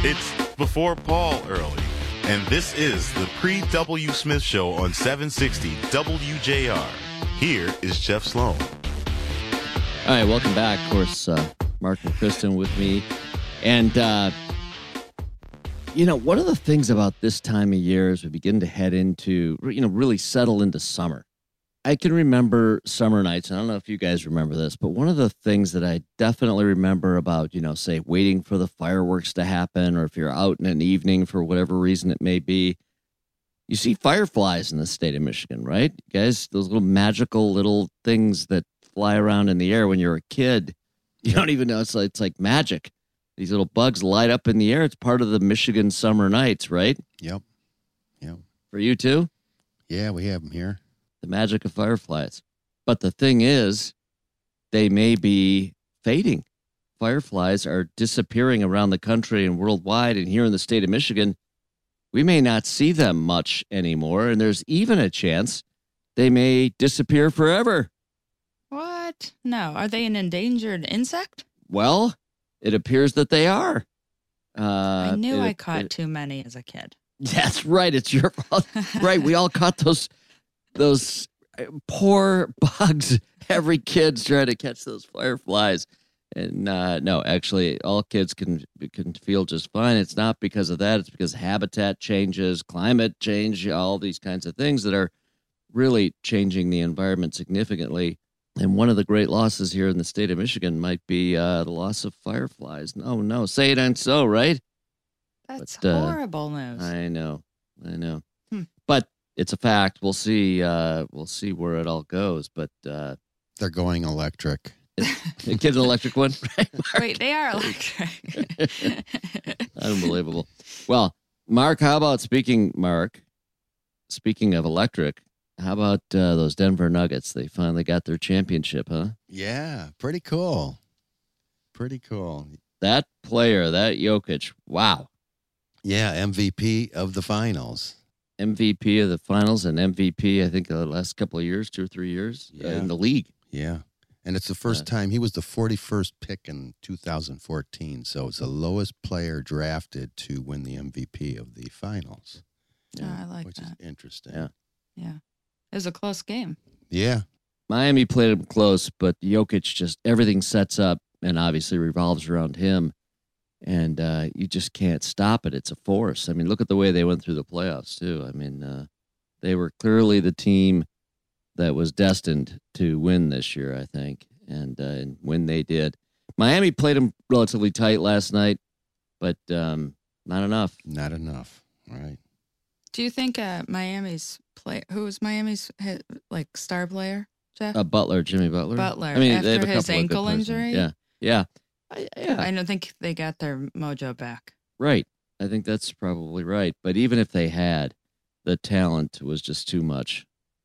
It's before Paul early, and this is the Pre-W. Smith Show on 760 WJR. Here is Jeff Sloan. All right, welcome back. Of course, Mark and Kristen with me. And, one of the things about this time of year as we begin to head into, really settle into summer. I can remember summer nights. I don't know if you guys remember this, but one of the things that I definitely remember about, say, waiting for the fireworks to happen, or if you're out in an evening for whatever reason it may be, you see fireflies in the state of Michigan, right? You guys, those little magical little things that fly around in the air when you're a kid. You don't even know. It's like magic. These little bugs light up in the air. It's part of the Michigan summer nights, right? Yep. For you too? Yeah, we have them here. The magic of fireflies. But the thing is, they may be fading. Fireflies are disappearing around the country and worldwide, and here in the state of Michigan, we may not see them much anymore, and there's even a chance they may disappear forever. What? No. Are they an endangered insect? Well, it appears that they are. I knew I caught too many as a kid. That's right. It's your fault. Right. We all caught those poor bugs. Every kid's trying to catch those fireflies. And no, actually, all kids can feel just fine. It's not because of that. It's because habitat changes, climate change, all these kinds of things that are really changing the environment significantly. And one of the great losses here in the state of Michigan might be the loss of fireflies. No, say it ain't so, right? That's horrible news. I know. But it's a fact. We'll see. We'll see where it all goes. But they're going electric. Get an electric one, right, Mark? Wait, they are electric. Unbelievable. Well, Mark, how about speaking of electric? How about those Denver Nuggets? They finally got their championship, huh? Yeah, pretty cool. That player, that Jokic, wow. Yeah, MVP of the finals. MVP of the finals and MVP, I think, the last couple of years, 2 or 3 years in the league. Yeah. And it's the first time he was the 41st pick in 2014. So it's the lowest player drafted to win the MVP of the finals. Yeah, I like which that. Is interesting. Yeah. It was a close game. Yeah. Miami played him close, but Jokic just everything sets up and obviously revolves around him. And you just can't stop it. It's a force. I mean, look at the way they went through the playoffs, too. I mean, they were clearly the team that was destined to win this year, I think. And when they did. Miami played them relatively tight last night, but not enough. Not enough. All right. Do you think Miami's who was Miami's star player, Jeff? Butler, Jimmy Butler. Butler. I mean, after they have a his couple of ankle good injury? Yeah. I don't think they got their mojo back. Right. I think that's probably right. But even if they had, the talent was just too much.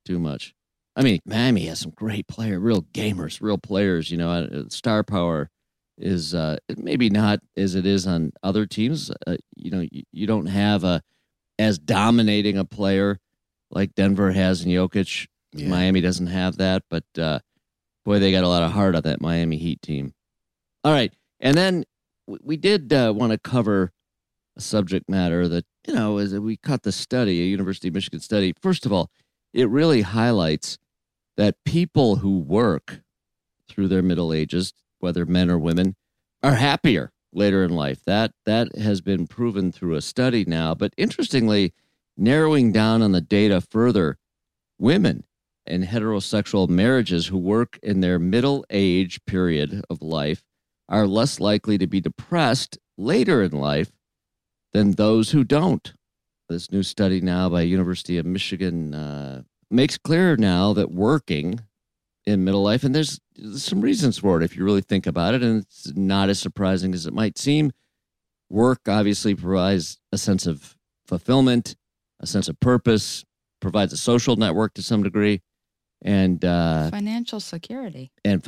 I mean, Miami has some great players, real gamers, real players. Star power is maybe not as it is on other teams. You don't have as dominating a player like Denver has in Jokic. Yeah. Miami doesn't have that, but boy, they got a lot of heart on that Miami Heat team. All right, and then we did want to cover a subject matter that, as we caught the study, a University of Michigan study. First of all, it really highlights that people who work through their middle ages, whether men or women, are happier later in life. That has been proven through a study now. But interestingly, narrowing down on the data further, women in heterosexual marriages who work in their middle age period of life are less likely to be depressed later in life than those who don't. This new study now by University of Michigan makes clear now that working in middle life, and there's some reasons for it if you really think about it, and it's not as surprising as it might seem. Work obviously provides a sense of fulfillment, a sense of purpose, provides a social network to some degree, and financial security.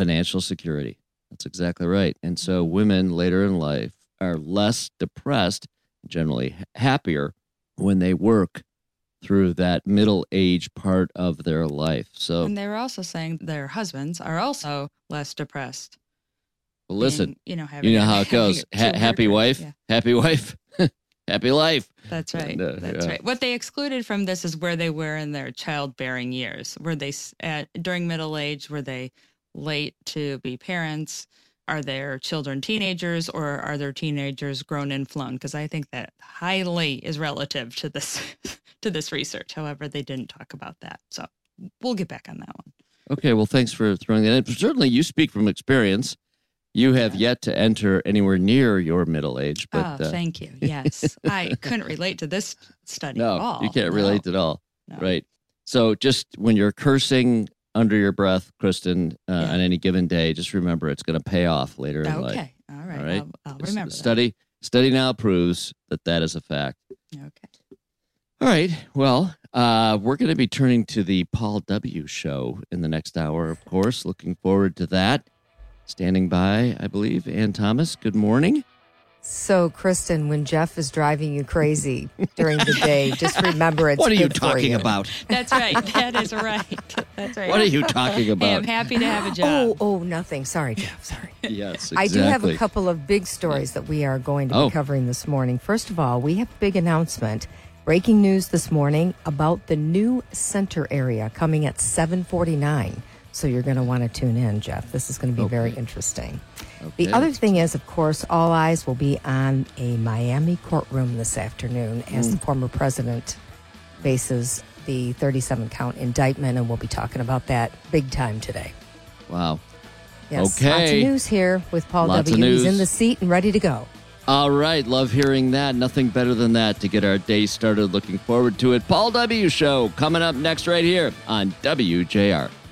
That's exactly right. And so women later in life are less depressed, generally happier when they work through that middle age part of their life. So, and they were also saying their husbands are also less depressed. Well, listen, being, you know, having you know how it goes. having two Happy workers. wife, Yeah. happy wife, happy life. That's right. And, That's yeah. right. What they excluded from this is where they were in their childbearing years. Were they during middle age? Were they late to be parents? Are their children teenagers, or are their teenagers grown and flown? Because I think that highly is relative to this to this research. However, they didn't talk about that, so we'll get back on that one. Okay, well, thanks for throwing that in. Certainly, you speak from experience. You have yet to enter anywhere near your middle age, but Thank you. Yes, I couldn't relate to this study at no, all. you can't relate at all. No. Right. So just when you're cursing under your breath, Kristen, on any given day, just remember it's going to pay off later in life. Okay. All right. All right. I'll remember Study now proves that is a fact. that. Okay. All right. Well, we're going to be turning to the Paul W. Show in the next hour, of course. Looking forward to that. Standing by, I believe, Ann Thomas. Good morning. So, Kristen, when Jeff is driving you crazy during the day, just remember it's What are you good for talking you. about? That's right. That is right. That's right. What are you talking Hey, I'm about? happy to have a job. Oh, nothing. Sorry, Jeff. Sorry. Yes, exactly. I do have a couple of big stories that we are going to be covering this morning. First of all, we have a big announcement. Breaking news this morning about the new center area coming at 7:49. So you're going to want to tune in, Jeff. This is going to be very interesting. Okay. The other thing is, of course, all eyes will be on a Miami courtroom this afternoon as the former president faces the 37-count indictment, and we'll be talking about that big time today. Wow. Yes, Okay. lots of news here with Paul Lots W. of news. He's in the seat and ready to go. All right. Love hearing that. Nothing better than that to get our day started. Looking forward to it. Paul W. Show coming up next right here on WJR.